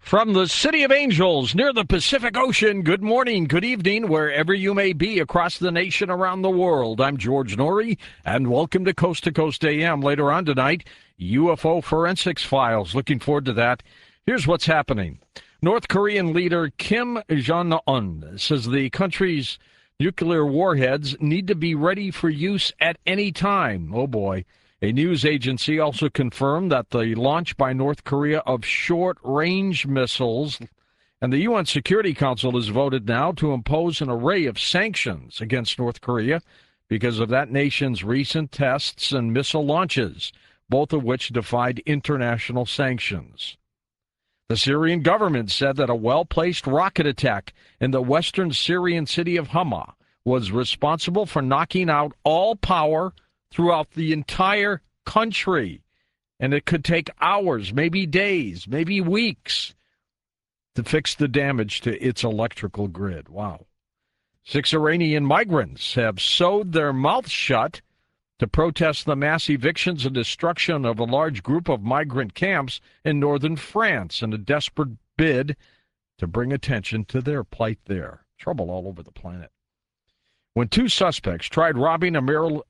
From the City of Angels near the Pacific Ocean, good morning, good evening, wherever you may be across the nation, around the world. I'm George Norrie, and welcome to Coast AM. Later on tonight, UFO forensics files. Looking forward to that. Here's what's happening. North Korean leader Kim Jong-un says the country's nuclear warheads need to be ready for use at any time. Oh, boy. A news agency also confirmed that the launch by North Korea of short-range missiles, and the UN Security Council has voted now to impose an array of sanctions against North Korea because of that nation's recent tests and missile launches, both of which defied international sanctions. The Syrian government said that a well-placed rocket attack in the western Syrian city of Hama was responsible for knocking out all power throughout the entire country. And it could take hours, maybe days, maybe weeks to fix the damage to its electrical grid. Wow. 6 Iranian migrants have sewed their mouths shut to protest the mass evictions and destruction of a large group of migrant camps in northern France in a desperate bid to bring attention to their plight there. Trouble all over the planet. When 2 suspects tried robbing a Maryland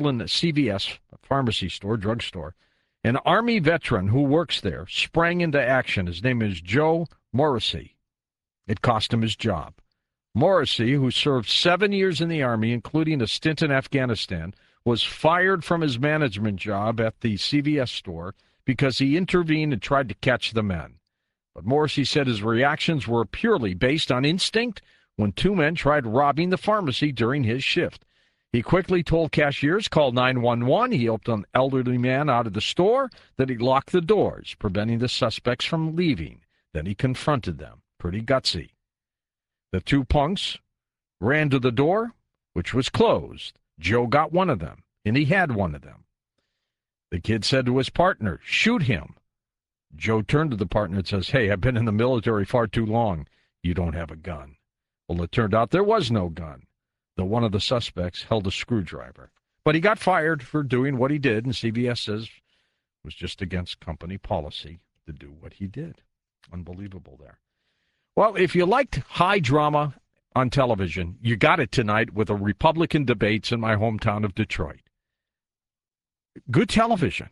CVS pharmacy store, drugstore, an Army veteran who works there sprang into action. His name is Joe Morrissey. It cost him his job. Morrissey, who served 7 years in the Army, including a stint in Afghanistan, was fired from his management job at the CVS store because he intervened and tried to catch the men. But Morrissey said his reactions were purely based on instinct when 2 men tried robbing the pharmacy during his shift. He quickly told cashiers, call 911. He helped an elderly man out of the store. Then he locked the doors, preventing the suspects from leaving. Then he confronted them. Pretty gutsy. The 2 punks ran to the door, which was closed. Joe got one of them, and he had one of them. The kid said to his partner, shoot him. Joe turned to the partner and says, hey, I've been in the military far too long. You don't have a gun. Well, it turned out there was no gun, though one of the suspects held a screwdriver. But he got fired for doing what he did, and CBS says it was just against company policy to do what he did. Unbelievable there. Well, if you liked high drama on television, you got it tonight with the Republican debates in my hometown of Detroit. Good television.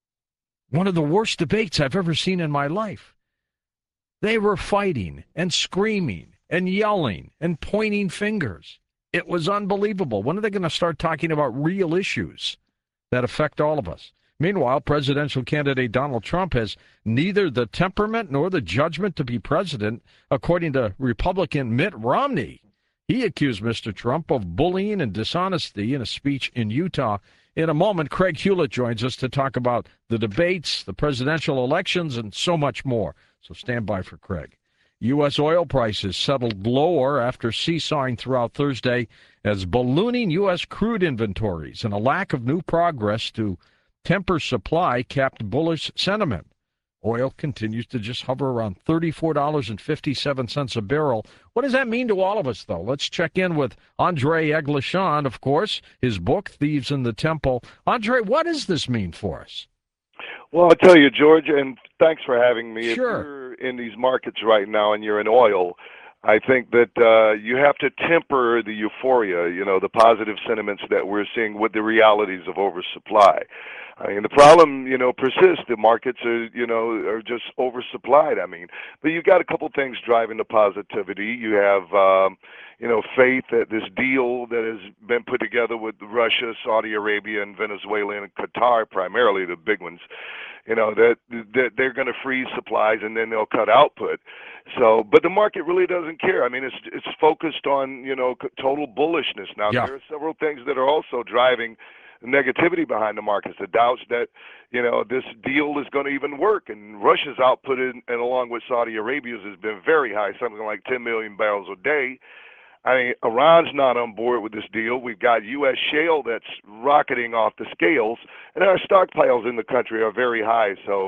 One of the worst debates I've ever seen in my life. They were fighting and screaming and yelling and pointing fingers. It was unbelievable. When are they going to start talking about real issues that affect all of us? Meanwhile, presidential candidate Donald Trump has neither the temperament nor the judgment to be president, according to Republican Mitt Romney. He accused Mr. Trump of bullying and dishonesty in a speech in Utah. In a moment, Craig Hewlett joins us to talk about the debates, the presidential elections, and so much more. So stand by for Craig. U.S. oil prices settled lower after seesawing throughout Thursday as ballooning U.S. crude inventories and a lack of new progress to temper supply capped bullish sentiment. Oil continues to just hover around $34.57 a barrel. What does that mean to all of us, though? Let's check in with Andre Eglishan, of course, his book, Thieves in the Temple. Andre, what does this mean for us? Well, I'll tell you, George, and thanks for having me. Sure. If you're in these markets right now and you're in oil, I think that you have to temper the euphoria, the positive sentiments that we're seeing with the realities of oversupply. I mean, the problem, persists. The markets are just oversupplied. But you've got a couple things driving the positivity. You have, faith that this deal that has been put together with Russia, Saudi Arabia, and Venezuela and Qatar, primarily the big ones, that they're going to freeze supplies and then they'll cut output. So, but the market really doesn't care. It's focused on, total bullishness. Now, Yeah. There are several things that are also driving negativity behind the markets, the doubts that, this deal is going to even work. And Russia's output, and along with Saudi Arabia's, has been very high, something like 10 million barrels a day. Iran's not on board with this deal. We've got U.S. shale that's rocketing off the scales, and our stockpiles in the country are very high. So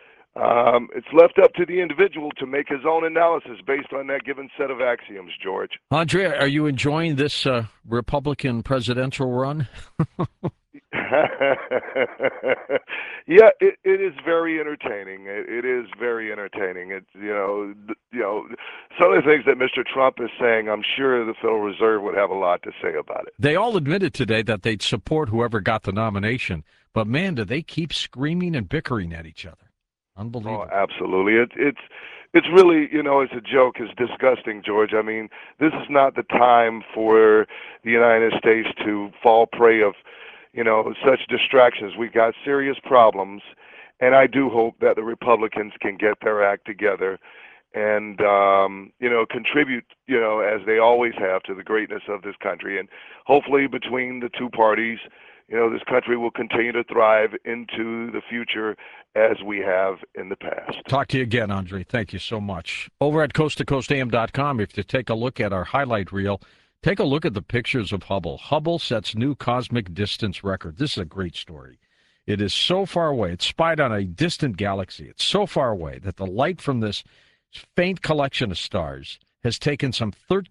it's left up to the individual to make his own analysis based on that given set of axioms, George. Andre, are you enjoying this Republican presidential run? Yeah, it is very entertaining. It is very entertaining. It's some of the things that Mr. Trump is saying. I'm sure the Federal Reserve would have a lot to say about it. They all admitted today that they'd support whoever got the nomination, but man, do they keep screaming and bickering at each other. Unbelievable. Oh, absolutely. It's really, it's a joke. It's disgusting, George. I mean, this is not the time for the United States to fall prey of, such distractions. We've got serious problems, and I do hope that the Republicans can get their act together and, contribute, as they always have, to the greatness of this country. And hopefully between the two parties, this country will continue to thrive into the future as we have in the past. Talk to you again, Andre. Thank you so much. Over at coasttocoastam.com, if you take a look at our highlight reel, take a look at the pictures of Hubble. Hubble sets new cosmic distance record. This is a great story. It is so far away. It's spied on a distant galaxy. It's so far away that the light from this faint collection of stars has taken some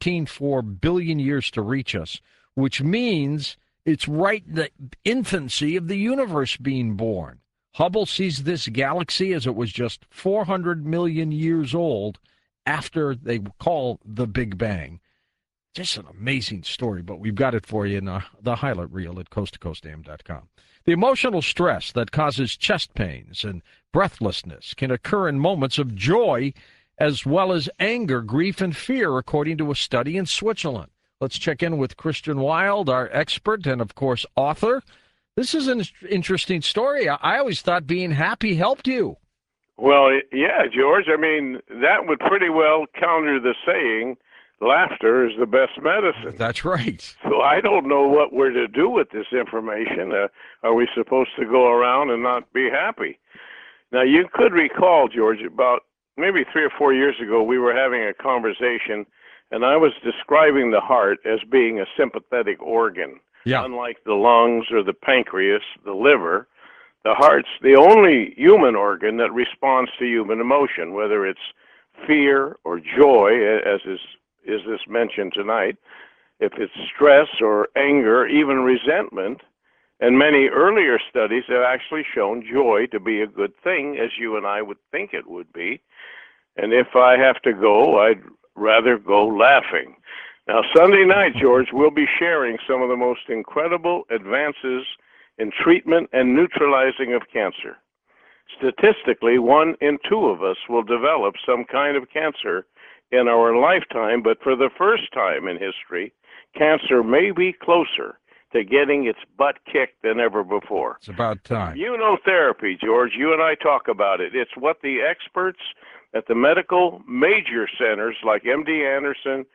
13.4 billion years to reach us, which means it's right in the infancy of the universe being born. Hubble sees this galaxy as it was just 400 million years old after they call the Big Bang. Just an amazing story, but we've got it for you in the highlight reel at coasttocoastam.com. The emotional stress that causes chest pains and breathlessness can occur in moments of joy as well as anger, grief, and fear, according to a study in Switzerland. Let's check in with Christian Wild, our expert and, of course, author. This is an interesting story. I always thought being happy helped you. Well, yeah, George. I mean, that would pretty well counter the saying, laughter is the best medicine. That's right. So I don't know what we're to do with this information. Are we supposed to go around and not be happy? Now, you could recall, George, about maybe 3 or 4 years ago, we were having a conversation, and I was describing the heart as being a sympathetic organ. Yeah. Unlike the lungs or the pancreas, the liver, the heart's the only human organ that responds to human emotion, whether it's fear or joy, as is this mentioned tonight, if it's stress or anger, even resentment. And many earlier studies have actually shown joy to be a good thing, as you and I would think it would be. And if I have to go, I'd rather go laughing. Now, Sunday night, George, we'll be sharing some of the most incredible advances in treatment and neutralizing of cancer. Statistically, 1 in 2 of us will develop some kind of cancer in our lifetime, but for the first time in history, cancer may be closer to getting its butt kicked than ever before. It's about time. Immunotherapy, George, you and I talk about it. It's what the experts at the medical major centers like MD Anderson,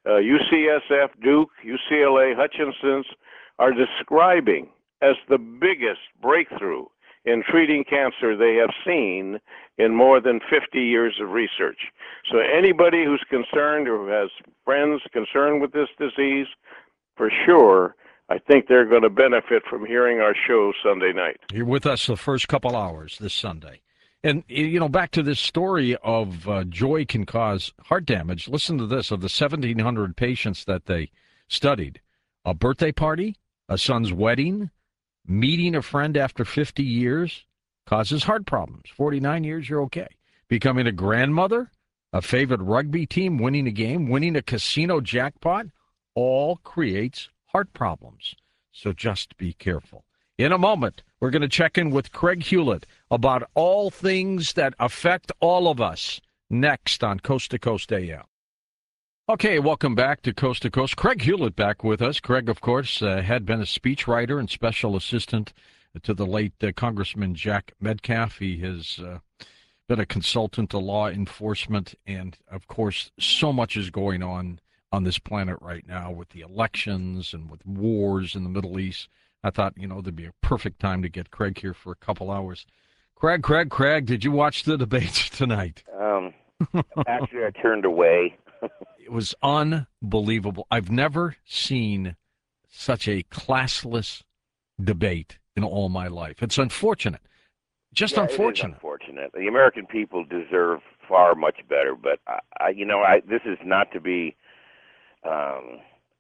UCSF, Duke, UCLA, Hutchinson's are describing as the biggest breakthrough in treating cancer they have seen in more than 50 years of research. So anybody who's concerned or who has friends concerned with this disease, for sure, I think they're going to benefit from hearing our show Sunday night. You're with us the first couple hours this Sunday. And, back to this story of joy can cause heart damage. Listen to this. Of the 1,700 patients that they studied, a birthday party, a son's wedding, meeting a friend after 50 years causes heart problems. 49 years, you're okay. Becoming a grandmother, a favorite rugby team, winning a game, winning a casino jackpot, all creates heart problems. So just be careful. In a moment, we're going to check in with Craig Hewlett about all things that affect all of us next on Coast to Coast AM. Okay, welcome back to Coast to Coast. Craig Hewlett back with us. Craig, of course, had been a speechwriter and special assistant to the late Congressman Jack Metcalf. He has been a consultant to law enforcement, and, of course, so much is going on this planet right now with the elections and with wars in the Middle East. I thought, there'd be a perfect time to get Craig here for a couple hours. Craig, did you watch the debates tonight? Actually, I turned away. It was unbelievable. I've never seen such a classless debate in all my life. It's unfortunate. Just unfortunate. It is unfortunate. The American people deserve far much better, but this is not to be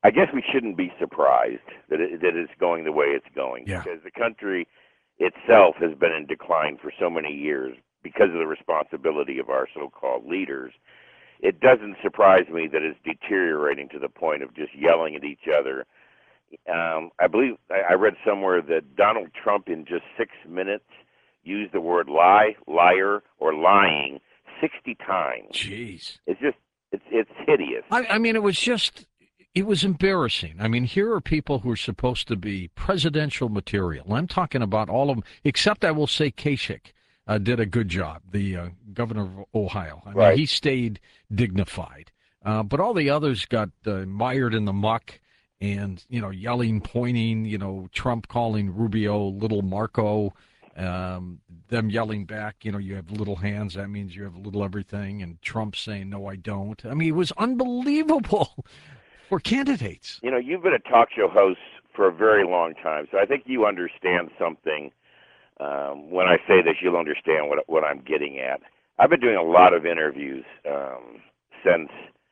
I guess we shouldn't be surprised that it's going the way it's going, Yeah. because the country itself has been in decline for so many years because of the responsibility of our so-called leaders. It doesn't surprise me that it's deteriorating to the point of just yelling at each other. I believe I read somewhere that Donald Trump in just 6 minutes used the word lie, liar, or lying 60 times. Jeez. It's hideous. I mean, it was embarrassing. I mean, here are people who are supposed to be presidential material. I'm talking about all of them, except I will say Kasich did a good job, the governor of Ohio. I mean, he stayed dignified. But all the others got mired in the muck and, yelling, pointing, Trump calling Rubio little Marco, them yelling back, you have little hands, that means you have little everything, and Trump saying, no, I don't. I mean, it was unbelievable for candidates. You've been a talk show host for a very long time, so I think you understand something. When I say this, you'll understand what I'm getting at. I've been doing a lot of interviews since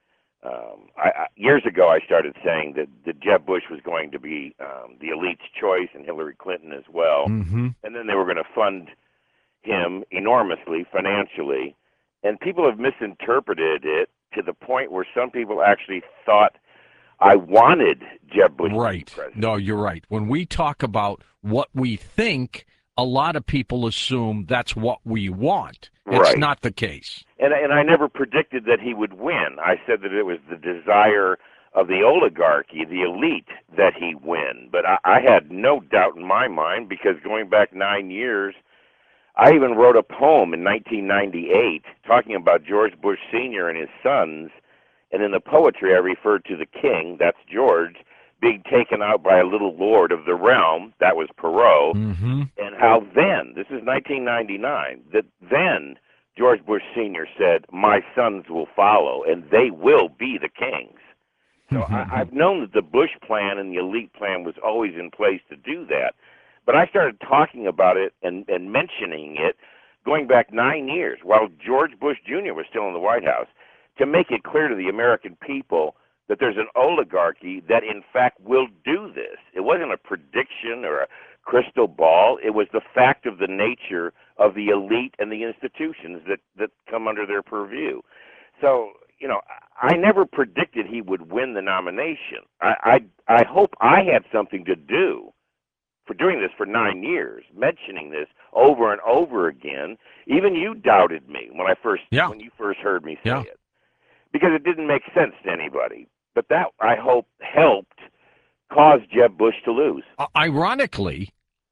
years ago. I started saying that Jeb Bush was going to be the elite's choice and Hillary Clinton as well, and then they were going to fund him enormously financially, and people have misinterpreted it to the point where some people actually thought I wanted Jeb Bush to be president. No, you're right. When we talk about what we think, a lot of people assume that's what we want. It's not the case. And I never predicted that he would win. I said that it was the desire of the oligarchy, the elite, that he win. But I had no doubt in my mind, because going back 9 years, I even wrote a poem in 1998 talking about George Bush Sr. and his sons. And in the poetry, I referred to the king, that's George, being taken out by a little lord of the realm, that was Perot, and how then, this is 1999, that then George Bush Sr. said, my sons will follow, and they will be the kings. So I've known that the Bush plan and the elite plan was always in place to do that. But I started talking about it and mentioning it going back 9 years, while George Bush Jr. was still in the White House, to make it clear to the American people that there's an oligarchy that, in fact, will do this. It wasn't a prediction or a crystal ball. It was the fact of the nature of the elite and the institutions that come under their purview. So, I never predicted he would win the nomination. I hope I had something to do for doing this for 9 years, mentioning this over and over again. Even you doubted me when you first heard me say it, because it didn't make sense to anybody. But that, I hope, helped cause Jeb Bush to lose. Ironically,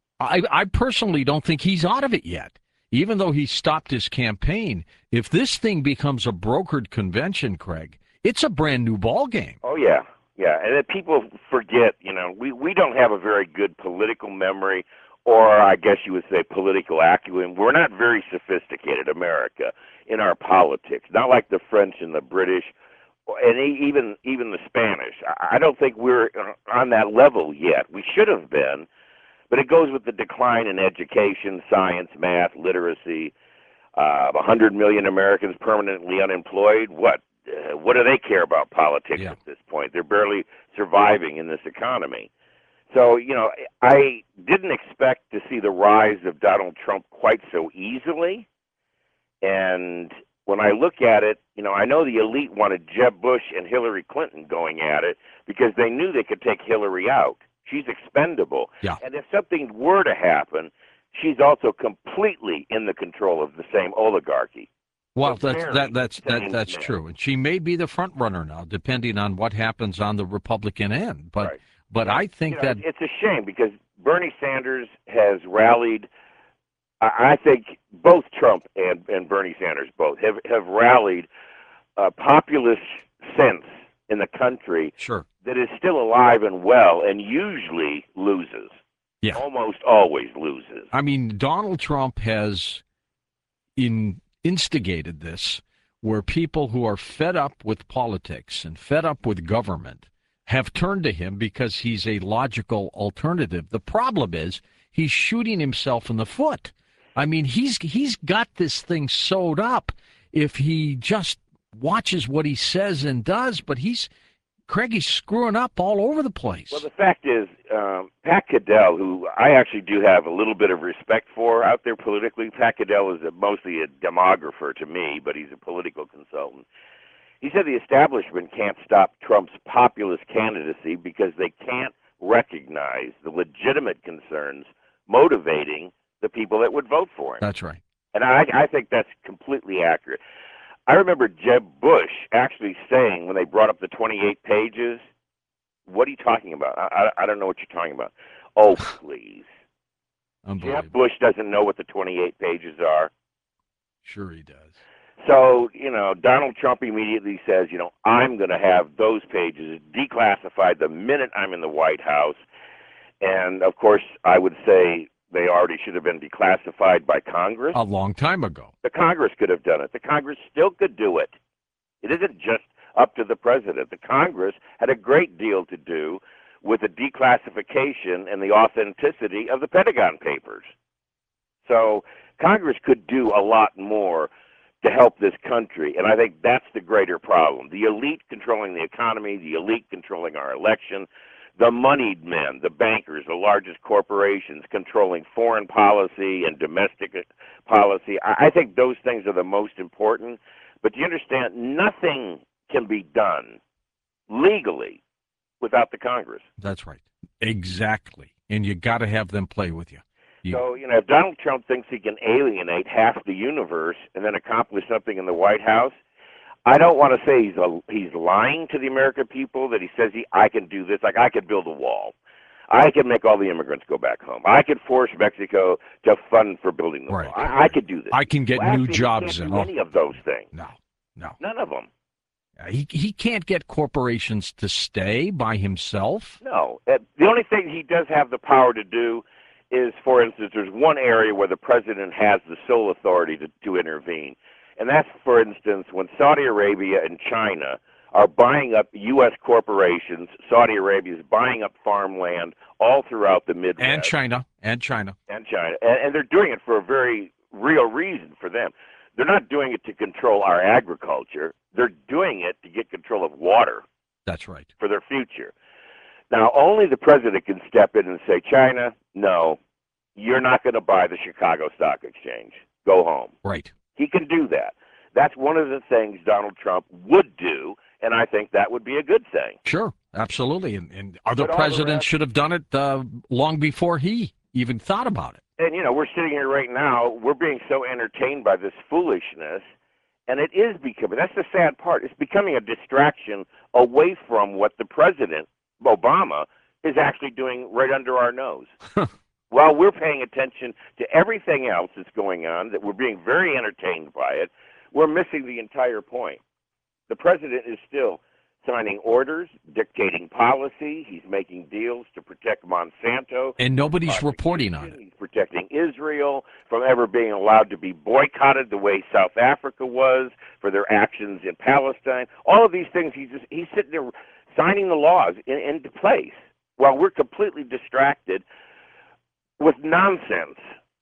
I personally don't think he's out of it yet. Even though he stopped his campaign, if this thing becomes a brokered convention, Craig, it's a brand new ball game. Oh, yeah. Yeah, and if people forget, we don't have a very good political memory, or I guess you would say political acumen. We're not very sophisticated, America, in our politics, not like the French and the British, and even the Spanish. I don't think we're on that level yet. We should have been, but it goes with the decline in education, science, math, literacy. 100 million Americans permanently unemployed. What do they care about politics at this point? They're barely surviving in this economy. So, I didn't expect to see the rise of Donald Trump quite so easily. And when I look at it, I know the elite wanted Jeb Bush and Hillary Clinton going at it because they knew they could take Hillary out. She's expendable. Yeah. And if something were to happen, she's also completely in the control of the same oligarchy. Well, that's true, and she may be the front runner now, depending on what happens on the Republican end. But I think that it's a shame because Bernie Sanders has rallied. I think both Trump and Bernie Sanders both have rallied a populist sense in the country that is still alive and well, and usually loses. Yeah, almost always loses. I mean, Donald Trump has instigated this, where people who are fed up with politics and fed up with government have turned to him because he's a logical alternative. The problem is he's shooting himself in the foot. I mean, he's got this thing sewed up if he just watches what he says and does, but he's Craig, he's screwing up all over the place. Well, the fact is, Pat Caddell, who I actually do have a little bit of respect for out there politically, Pat Caddell is mostly a demographer to me, but he's a political consultant. He said the establishment can't stop Trump's populist candidacy because they can't recognize the legitimate concerns motivating the people that would vote for him. That's right. And I think that's completely accurate. I remember Jeb Bush actually saying when they brought up the 28 pages, what are you talking about? I don't know what you're talking about. Oh, please. Jeb Bush doesn't know what the 28 pages are. Sure he does. So, Donald Trump immediately says, I'm going to have those pages declassified the minute I'm in the White House. And, of course, I would say they already should have been declassified by Congress. A long time ago. The Congress could have done it. The Congress still could do it. It isn't just up to the president. The Congress had a great deal to do with the declassification and the authenticity of the Pentagon Papers. So Congress could do a lot more to help this country, and I think that's the greater problem. The elite controlling the economy, the elite controlling our election, the moneyed men, the bankers, the largest corporations controlling foreign policy and domestic policy. I think those things are the most important. But do you understand, nothing can be done legally without the Congress. That's right. Exactly. And you got to have them play with you. So, if Donald Trump thinks he can alienate half the universe and then accomplish something in the White House, I don't want to say he's lying to the American people, that he says I can do this. Like, I could build a wall. I could make all the immigrants go back home. I could force Mexico to fund for building the wall. I could do this. I can get new jobs in. Any of those things. No. None of them. He can't get corporations to stay by himself. No. The only thing he does have the power to do is, for instance, there's one area where the president has the sole authority to intervene. And that's, for instance, when Saudi Arabia and China are buying up U.S. corporations. Saudi Arabia is buying up farmland all throughout the Midwest. And China. And they're doing it for a very real reason for them. They're not doing it to control our agriculture. They're doing it to get control of water. That's right. For their future. Now, only the president can step in and say, China, no, you're not going to buy the Chicago Stock Exchange. Go home. Right. He can do that. That's one of the things Donald Trump would do, and I think that would be a good thing. Sure, absolutely. And other presidents should have done it long before he even thought about it. And, we're sitting here right now, we're being so entertained by this foolishness, and it is becoming, that's the sad part, it's becoming a distraction away from what the president, Obama, is actually doing right under our nose. While we're paying attention to everything else that's going on, that we're being very entertained by it, we're missing the entire point. The president is still signing orders, dictating policy. He's making deals to protect Monsanto. And nobody's reporting on it. He's protecting Israel from ever being allowed to be boycotted the way South Africa was for their actions in Palestine. All of these things, he's sitting there signing the laws into place while we're completely distracted with nonsense.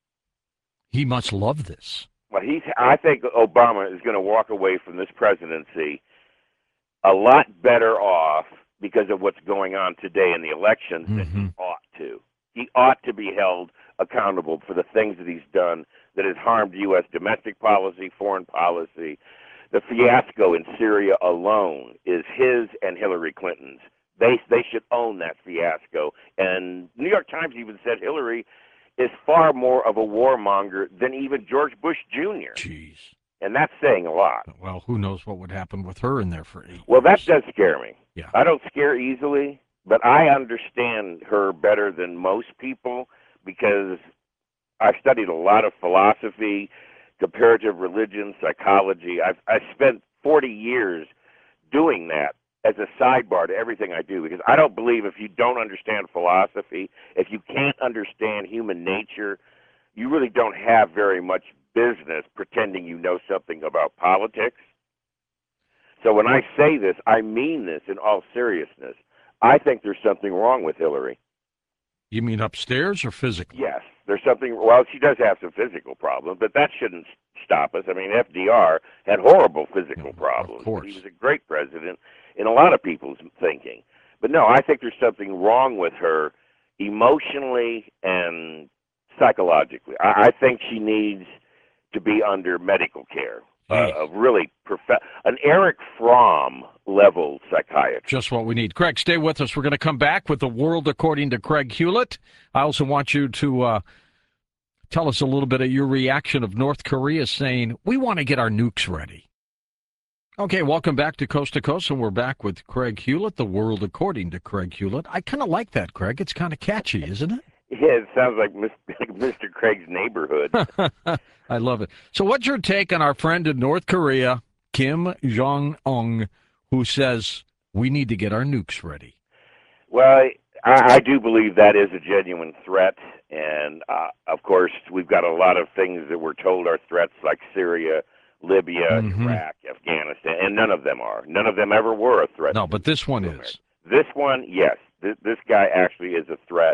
He must love this. Well, I think Obama is going to walk away from this presidency a lot better off because of what's going on today in the elections than he ought to. He ought to be held accountable for the things that he's done that has harmed U.S. domestic policy, foreign policy. The fiasco in Syria alone is his and Hillary Clinton's. They should own that fiasco. And New York Times even said Hillary is far more of a warmonger than even George Bush Jr. Jeez. And that's saying a lot. Well, who knows what would happen with her in there for 8 years. Well, that does scare me. Yeah. I don't scare easily, but I understand her better than most people because I've studied a lot of philosophy, comparative religion, psychology. I spent 40 years doing that as a sidebar to everything I do, because I don't believe if you don't understand philosophy, if you can't understand human nature, you really don't have very much business pretending you know something about politics. So when I say this, I mean this in all seriousness. I think there's something wrong with Hillary. You mean upstairs or physically? Yes, there's something. Well, she does have some physical problems, but that shouldn't stop us. I mean, FDR had horrible physical problems. Of course. He was a great president, in a lot of people's thinking. But no, I think there's something wrong with her emotionally and psychologically. I think she needs to be under medical care. Of really an Eric Fromm level psychiatrist. Just what we need. Craig, stay with us. We're going to come back with the world according to Craig Hewlett. I also want you to tell us a little bit of your reaction of North Korea saying, we want to get our nukes ready. Okay, welcome back to Coast, and we're back with Craig Hewlett, the world according to Craig Hewlett. I kind of like that, Craig. It's kind of catchy, isn't it? Yeah, it sounds like Mr. Craig's neighborhood. I love it. So what's your take on our friend in North Korea, Kim Jong-un, who says we need to get our nukes ready? Well, I do believe that is a genuine threat. And, of course, we've got a lot of things that we're told are threats, like Syria, Libya, Iraq, Afghanistan, and none of them are. None of them ever were a threat. No, but this one is. This one, yes. This guy actually is a threat.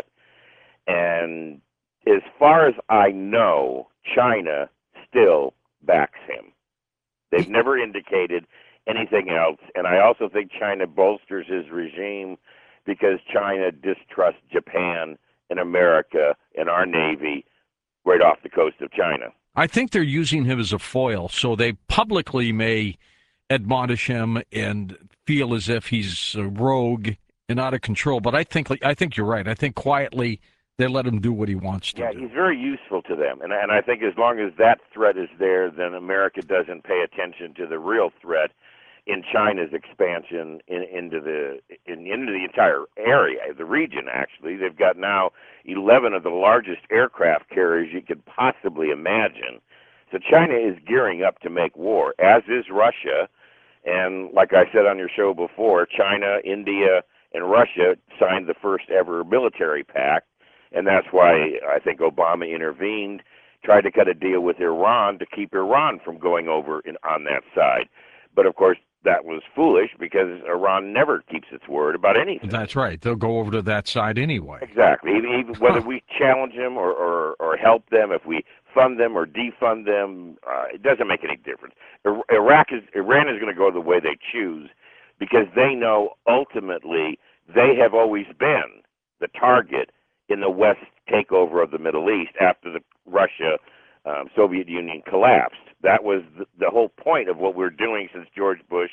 And as far as I know, China still backs him. They've never indicated anything else. And I also think China bolsters his regime because China distrusts Japan and America and our Navy right off the coast of China. I think they're using him as a foil, so they publicly may admonish him and feel as if he's a rogue and out of control. But I think you're right. I think quietly they let him do what he wants to do. Yeah, he's very useful to them. And I think as long as that threat is there, then America doesn't pay attention to the real threat in China's expansion into the entire area, the region, actually. They've got now 11 of the largest aircraft carriers you could possibly imagine. So China is gearing up to make war, as is Russia. And like I said on your show before, China, India, and Russia signed the first ever military pact. And that's why I think Obama intervened, tried to cut a deal with Iran to keep Iran from going over on that side. But, of course, that was foolish because Iran never keeps its word about anything. That's right. They'll go over to that side anyway. Exactly. Even whether we challenge them or help them, if we fund them or defund them, it doesn't make any difference. Iran is going to go the way they choose because they know ultimately they have always been the target in the West takeover of the Middle East after the Russia Soviet Union collapsed. That was the whole point of what we're doing since George Bush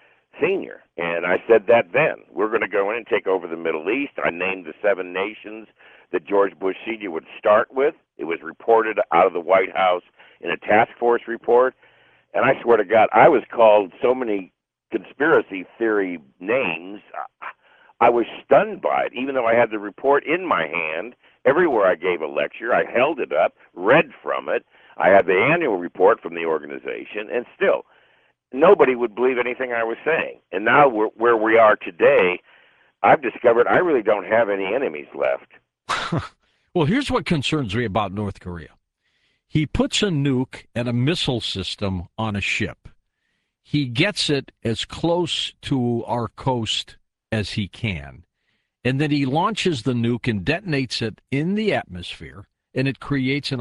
Sr. And I said that then. We're going to go in and take over the Middle East. I named the 7 nations that George Bush Sr. would start with. It was reported out of the White House in a task force report. And I swear to God, I was called so many conspiracy theory names. I was stunned by it, even though I had the report in my hand. Everywhere I gave a lecture, I held it up, read from it. I had the annual report from the organization, and still, nobody would believe anything I was saying. And now where we are today, I've discovered I really don't have any enemies left. Well, here's what concerns me about North Korea. He puts a nuke and a missile system on a ship. He gets it as close to our coast as he can. And then he launches the nuke and detonates it in the atmosphere, and it creates an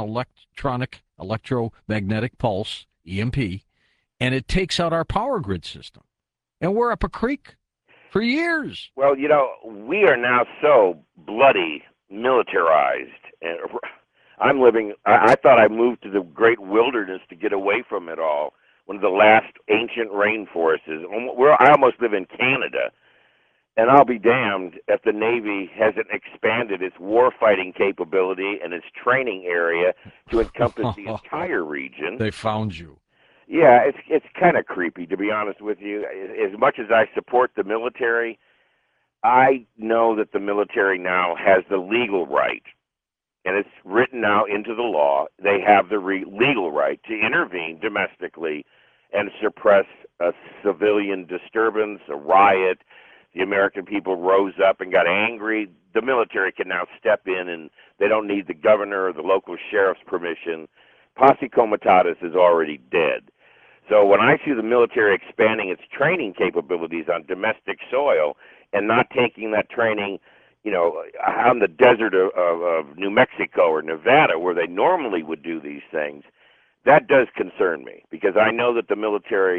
electromagnetic pulse, EMP, and it takes out our power grid system. And we're up a creek for years. Well, we are now so bloody militarized. And I thought I moved to the great wilderness to get away from it all. One of the last ancient rainforests. I almost live in Canada. And I'll be damned if the Navy hasn't expanded its warfighting capability and its training area to encompass the entire region. They found you. Yeah, it's kind of creepy, to be honest with you. As much as I support the military, I know that the military now has the legal right, and it's written now into the law, they have the legal right to intervene domestically and suppress a civilian disturbance, a riot. The American people rose up and got angry. The military can now step in, and they don't need the governor or the local sheriff's permission. Posse Comitatus is already dead. So when I see the military expanding its training capabilities on domestic soil and not taking that training, on the desert of New Mexico or Nevada where they normally would do these things, that does concern me because I know that the military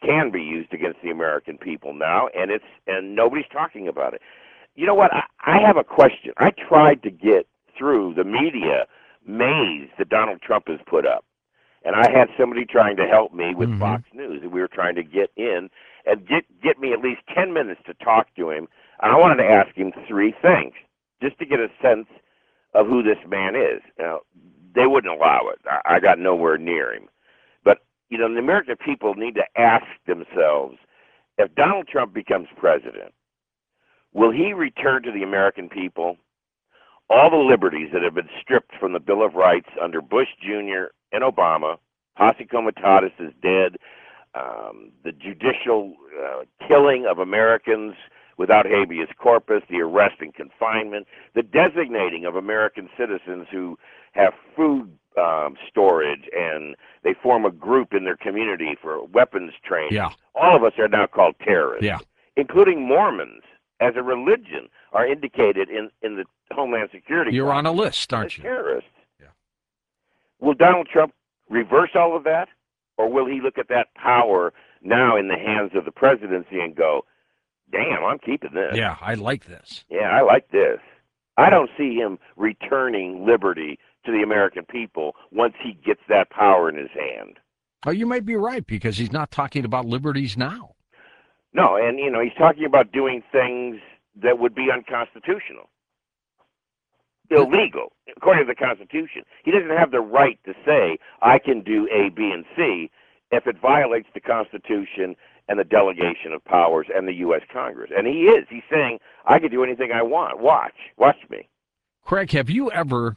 can be used against the American people now, and nobody's talking about it. You know what? I have a question. I tried to get through the media maze that Donald Trump has put up, and I had somebody trying to help me with Fox News, and we were trying to get in and get me at least 10 minutes to talk to him. And I wanted to ask him three things just to get a sense of who this man is. Now, they wouldn't allow it. I got nowhere near him. But, you know, the American people need to ask themselves, if Donald Trump becomes president, will he return to the American people all the liberties that have been stripped from the Bill of Rights under Bush Jr. and Obama? Posse Comitatus is dead. The judicial killing of Americans without habeas corpus, the arrest and confinement, the designating of American citizens who have food storage and they form a group in their community for weapons training. Yeah. All of us are now called terrorists, Yeah. including Mormons as a religion are indicated in the Homeland Security. You're on a list, aren't you? Terrorists. Yeah. Will Donald Trump reverse all of that? Or will he look at that power now in the hands of the presidency and go, damn, I'm keeping this. Yeah, I like this. Yeah, I like this. I don't see him returning liberty to the American people once he gets that power in his hand. Oh, you may be right, because he's not talking about liberties now. No, and, you know, he's talking about doing things that would be unconstitutional. Illegal, according to the Constitution. He doesn't have the right to say, I can do A, B, and C if it violates the Constitution and the delegation of powers and the U.S. Congress. And he is. He's saying, I can do anything I want. Watch me. Craig, have you ever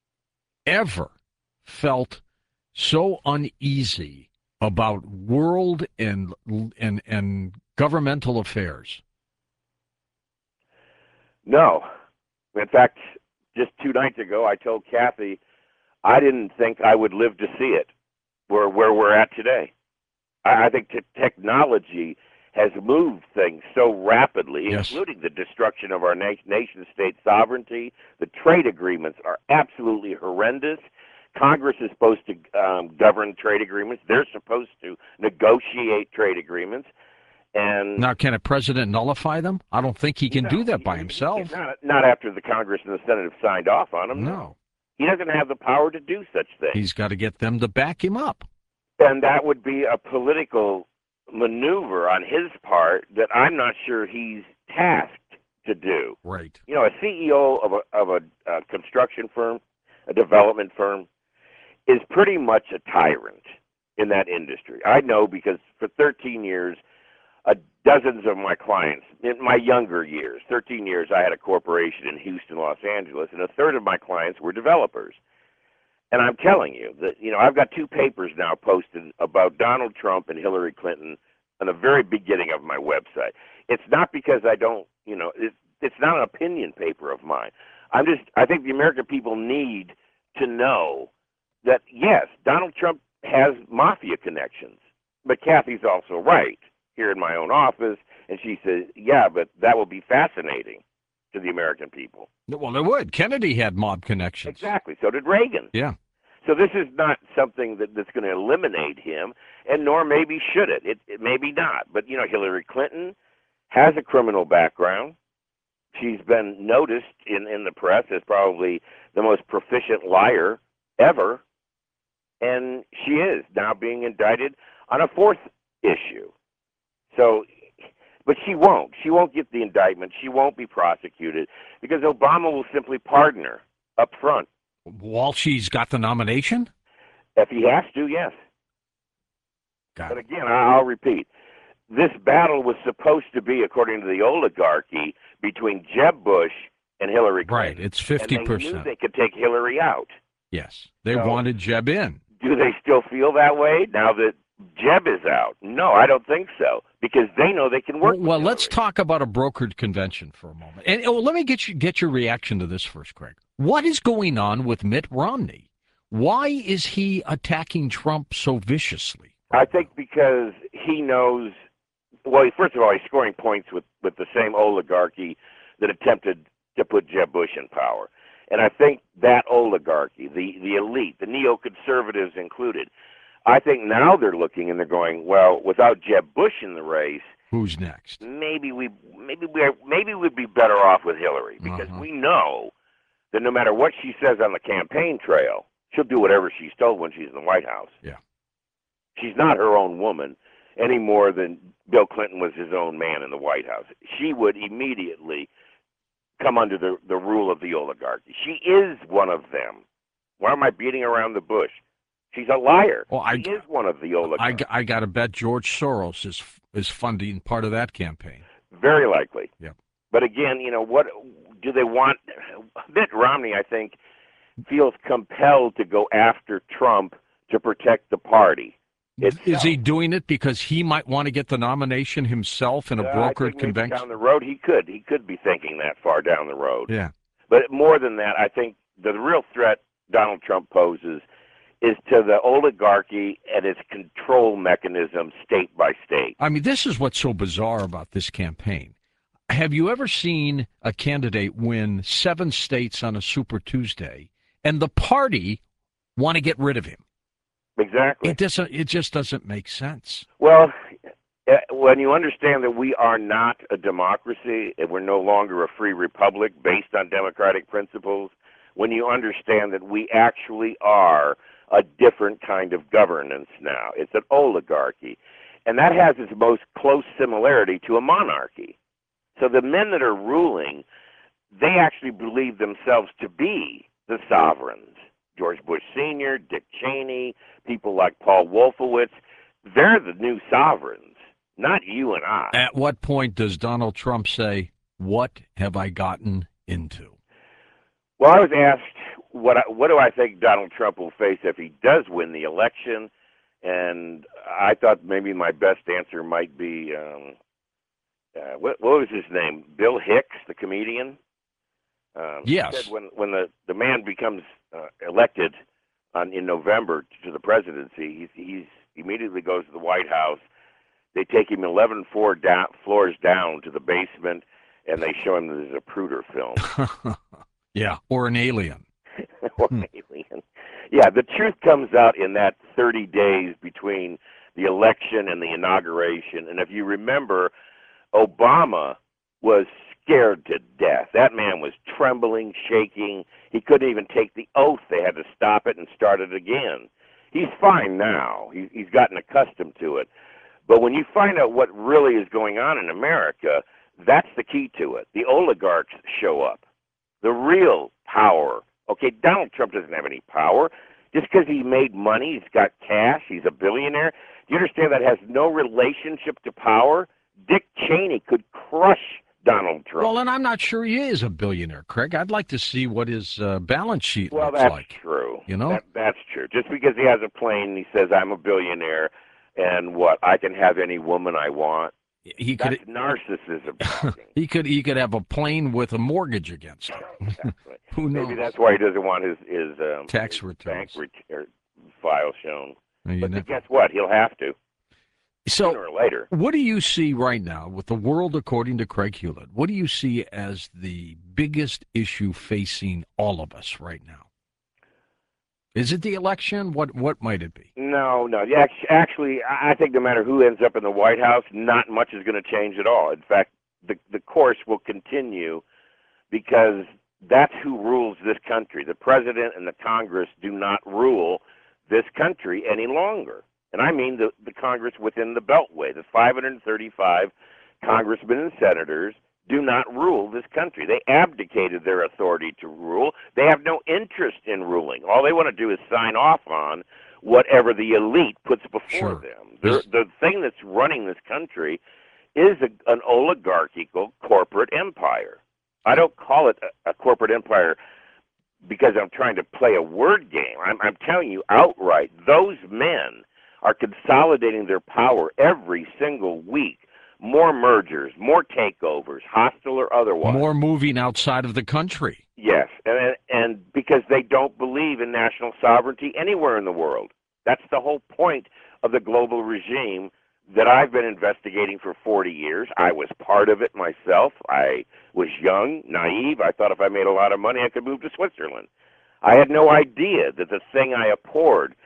felt so uneasy about world and governmental affairs? No. In fact, just 2 nights ago, I told Kathy I didn't think I would live to see it, where we're at today. I think technology has moved things so rapidly, yes, including the destruction of our nation-state sovereignty. The trade agreements are absolutely horrendous. Congress is supposed to govern trade agreements. They're supposed to negotiate trade agreements. And now, can a president nullify them? I don't think he can do that by himself. Not after the Congress and the Senate have signed off on them. No. He doesn't have the power to do such things. He's got to get them to back him up. And that would be a political maneuver on his part that I'm not sure he's tasked to do. Right. You know, a CEO of a construction firm, a development firm, is pretty much a tyrant in that industry. I know because for 13 years, dozens of my clients, in my younger years, 13 years, I had a corporation in Houston, Los Angeles, and a third of my clients were developers. And I'm telling you that, you know, I've got 2 papers now posted about Donald Trump and Hillary Clinton on the very beginning of my website. It's not because I don't, you know, it's not an opinion paper of mine. I think the American people need to know that, yes, Donald Trump has mafia connections, but Kathy's also right here in my own office, and she says, yeah, but that will be fascinating to the American people. Well, it would. Kennedy had mob connections. Exactly. So did Reagan. Yeah. So this is not something that's going to eliminate him, and nor maybe should it. It maybe not. But, you know, Hillary Clinton has a criminal background. She's been noticed in the press as probably the most proficient liar ever, and she is now being indicted on a 4th issue. So, but she won't. She won't get the indictment. She won't be prosecuted because Obama will simply pardon her up front. While she's got the nomination? If he has to, yes. Got it. But again, I'll repeat. This battle was supposed to be, according to the oligarchy, between Jeb Bush and Hillary Clinton. Right, it's 50%. And they knew they could take Hillary out. Yes, they wanted Jeb in. Do they still feel that way now that Jeb is out? No, I don't think so, because they know they can work with Hillary. Let's talk about a brokered convention for a moment. And let me get your reaction to this first, Craig. What is going on with Mitt Romney? Why is he attacking Trump so viciously? I think because he knows, well, first of all, he's scoring points with the same oligarchy that attempted to put Jeb Bush in power. And I think that oligarchy, the elite, the neoconservatives included, I think now they're looking and they're going, well, without Jeb Bush in the race, Who's next? maybe we'd be better off with Hillary, because we know that no matter what she says on the campaign trail, she'll do whatever she's told when she's in the White House. Yeah. She's not her own woman any more than Bill Clinton was his own man in the White House. She would immediately come under the rule of the oligarchy. She is one of them. Why am I beating around the bush? She's a liar. Well, she is one of the oligarchs. I got to bet George Soros is funding part of that campaign. Very likely. Yeah. But again, what do they want? Mitt Romney, I think, feels compelled to go after Trump to protect the party. Is he doing it because he might want to get the nomination himself in a brokered convention? Down the road, he could be thinking that far down the road. Yeah. But more than that, I think the real threat Donald Trump poses is to the oligarchy and its control mechanism state by state. I mean, this is what's so bizarre about this campaign. Have you ever seen a candidate win 7 states on a Super Tuesday and the party want to get rid of him? Exactly. It just doesn't make sense. Well, when you understand that we are not a democracy and we're no longer a free republic based on democratic principles, when you understand that we actually are a different kind of governance now, it's an oligarchy, and that has its most close similarity to a monarchy. So the men that are ruling, they actually believe themselves to be the sovereigns. George Bush Sr., Dick Cheney, people like Paul Wolfowitz, they're the new sovereigns, not you and I. At what point does Donald Trump say, "What have I gotten into"? Well, I was asked what do I think Donald Trump will face if he does win the election, and I thought maybe my best answer might be, what was his name? Bill Hicks, the comedian? Yes. Said when the man becomes elected in November to the presidency, he immediately goes to the White House. They take him 11 floors down to the basement, and they show him the Zapruder film. Yeah, or an alien. Or an alien. Yeah, the truth comes out in that 30 days between the election and the inauguration. And if you remember, Obama was scared to death. That man was trembling, shaking. He couldn't even take the oath. They had to stop it and start it again. He's fine now. He's gotten accustomed to it. But when you find out what really is going on in America, that's the key to it. The oligarchs show up. The real power. Okay, Donald Trump doesn't have any power. Just because he made money, he's got cash, he's a billionaire. Do you understand that has no relationship to power? Dick Cheney could crush Donald Trump. Well, and I'm not sure he is a billionaire, Craig. I'd like to see what his balance sheet looks that's like. True. You know? That's true. Just because he has a plane, he says, I'm a billionaire, and I can have any woman I want. That's narcissism talking. He could have a plane with a mortgage against it. Exactly. Who knows? Maybe that's why he doesn't want his tax returns file shown. But guess what? He'll have to. So, sooner or later. What do you see right now with the world according to Craig Hewlett? What do you see as the biggest issue facing all of us right now? Is it the election? What might it be? No. Yeah, actually, I think no matter who ends up in the White House, not much is going to change at all. In fact, the course will continue because that's who rules this country. The president and the Congress do not rule this country any longer. And I mean the Congress within the Beltway. The 535 congressmen and senators do not rule this country. They abdicated their authority to rule. They have no interest in ruling. All they want to do is sign off on whatever the elite puts before them. The thing that's running this country is an oligarchical corporate empire. I don't call it a corporate empire because I'm trying to play a word game. I'm telling you outright, those men are consolidating their power every single week. More mergers, more takeovers, hostile or otherwise. More moving outside of the country. Yes, and because they don't believe in national sovereignty anywhere in the world. That's the whole point of the global regime that I've been investigating for 40 years. I was part of it myself. I was young, naive. I thought if I made a lot of money, I could move to Switzerland. I had no idea that the thing I abhorred,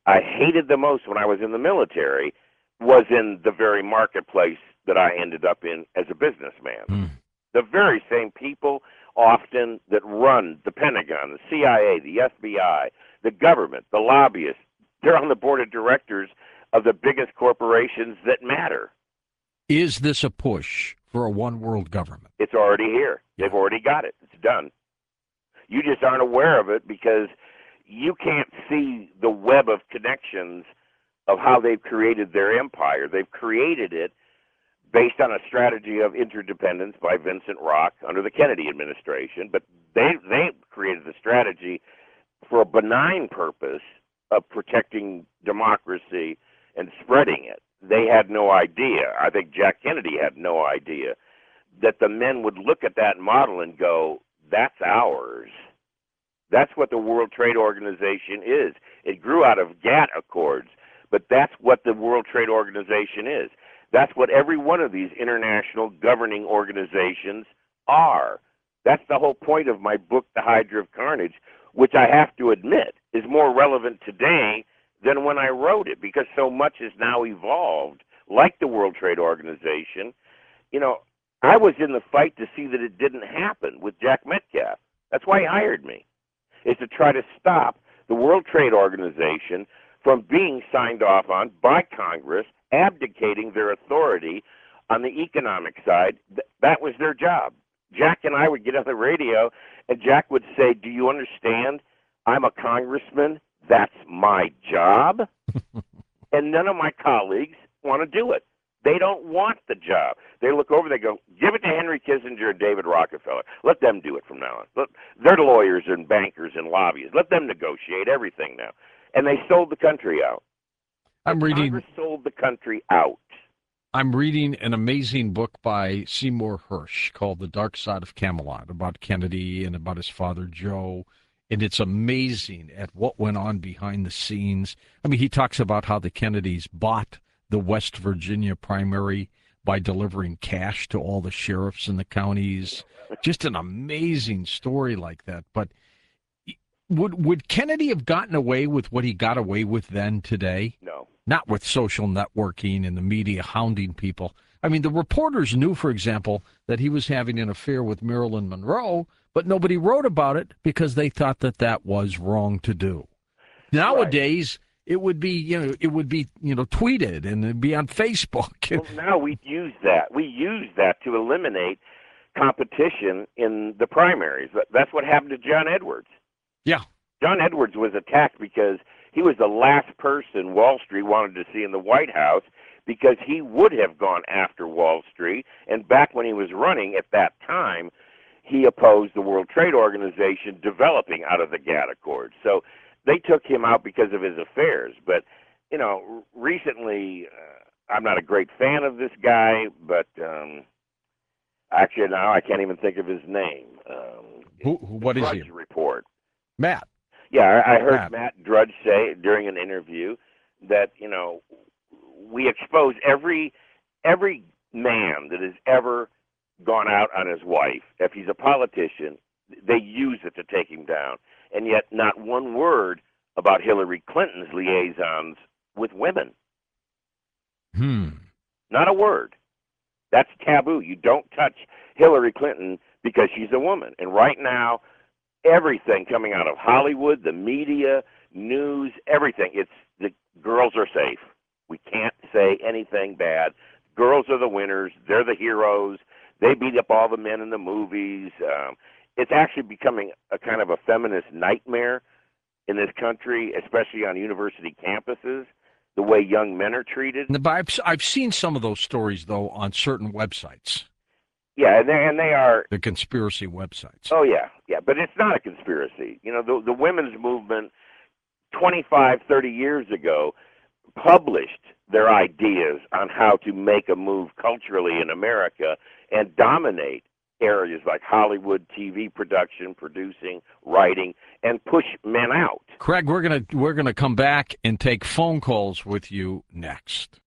I hated the most when I was in the military was in the very marketplace that I ended up in as a businessman. Mm. The very same people often that run the Pentagon, the CIA, the FBI, the government, the lobbyists, they're on the board of directors of the biggest corporations that matter. Is this a push for a one-world government? It's already here. They've already got it. It's done. You just aren't aware of it because you can't see the web of connections of how they've created their empire. They've created it based on a strategy of interdependence by Vincent Rock under the Kennedy administration, but they created the strategy for a benign purpose of protecting democracy and spreading it. They had no idea, I think Jack Kennedy had no idea, that the men would look at that model and go, that's ours. That's what the World Trade Organization is. It grew out of GATT Accords, but that's what the World Trade Organization is. That's what every one of these international governing organizations are. That's the whole point of my book, The Hydra of Carnage, which I have to admit is more relevant today than when I wrote it, because so much has now evolved, like the World Trade Organization. You know, I was in the fight to see that it didn't happen with Jack Metcalf. That's why he hired me, is to try to stop the World Trade Organization from being signed off on by Congress, abdicating their authority on the economic side. That was their job. Jack and I would get on the radio, and Jack would say, do you understand? I'm a congressman. That's my job. And none of my colleagues want to do it. They don't want the job. They look over, they go, give it to Henry Kissinger and David Rockefeller. Let them do it from now on. They're lawyers and bankers and lobbyists. Let them negotiate everything now. And they sold the country out. Congress sold the country out. I'm reading an amazing book by Seymour Hersh called The Dark Side of Camelot, about Kennedy and about his father, Joe. And it's amazing at what went on behind the scenes. I mean, he talks about how the Kennedys bought the West Virginia primary by delivering cash to all the sheriffs in the counties. Just an amazing story like that. But would Kennedy have gotten away with what he got away with then today? No. Not with social networking and the media hounding people. I mean, the reporters knew, for example, that he was having an affair with Marilyn Monroe, but nobody wrote about it because they thought that that was wrong to do. Nowadays, it would be, tweeted and it'd be on Facebook. Well, now we use that. We use that to eliminate competition in the primaries. That's what happened to John Edwards. Yeah. John Edwards was attacked because he was the last person Wall Street wanted to see in the White House, because he would have gone after Wall Street. And back when he was running at that time, he opposed the World Trade Organization developing out of the GATT Accords. So they took him out because of his affairs. But, recently, I'm not a great fan of this guy, but actually now I can't even think of his name. What is he? Drudge Report. Matt. Yeah, I heard Matt Drudge say during an interview that, we expose every man that has ever gone out on his wife. If he's a politician, they use it to take him down. And yet not one word about Hillary Clinton's liaisons with women. Not a word. That's taboo. You don't touch Hillary Clinton because she's a woman. And right now, everything coming out of Hollywood, the media, news, everything, it's the girls are safe. We can't say anything bad. Girls are the winners. They're the heroes. They beat up all the men in the movies. It's actually becoming a kind of a feminist nightmare in this country, especially on university campuses, the way young men are treated. But I've seen some of those stories, though, on certain websites. Yeah, and they are... The conspiracy websites. Oh, yeah. But it's not a conspiracy. The women's movement 25, 30 years ago published their ideas on how to make a move culturally in America and dominate areas like Hollywood, TV production, producing, writing, and push men out. Craig, we're gonna come back and take phone calls with you next.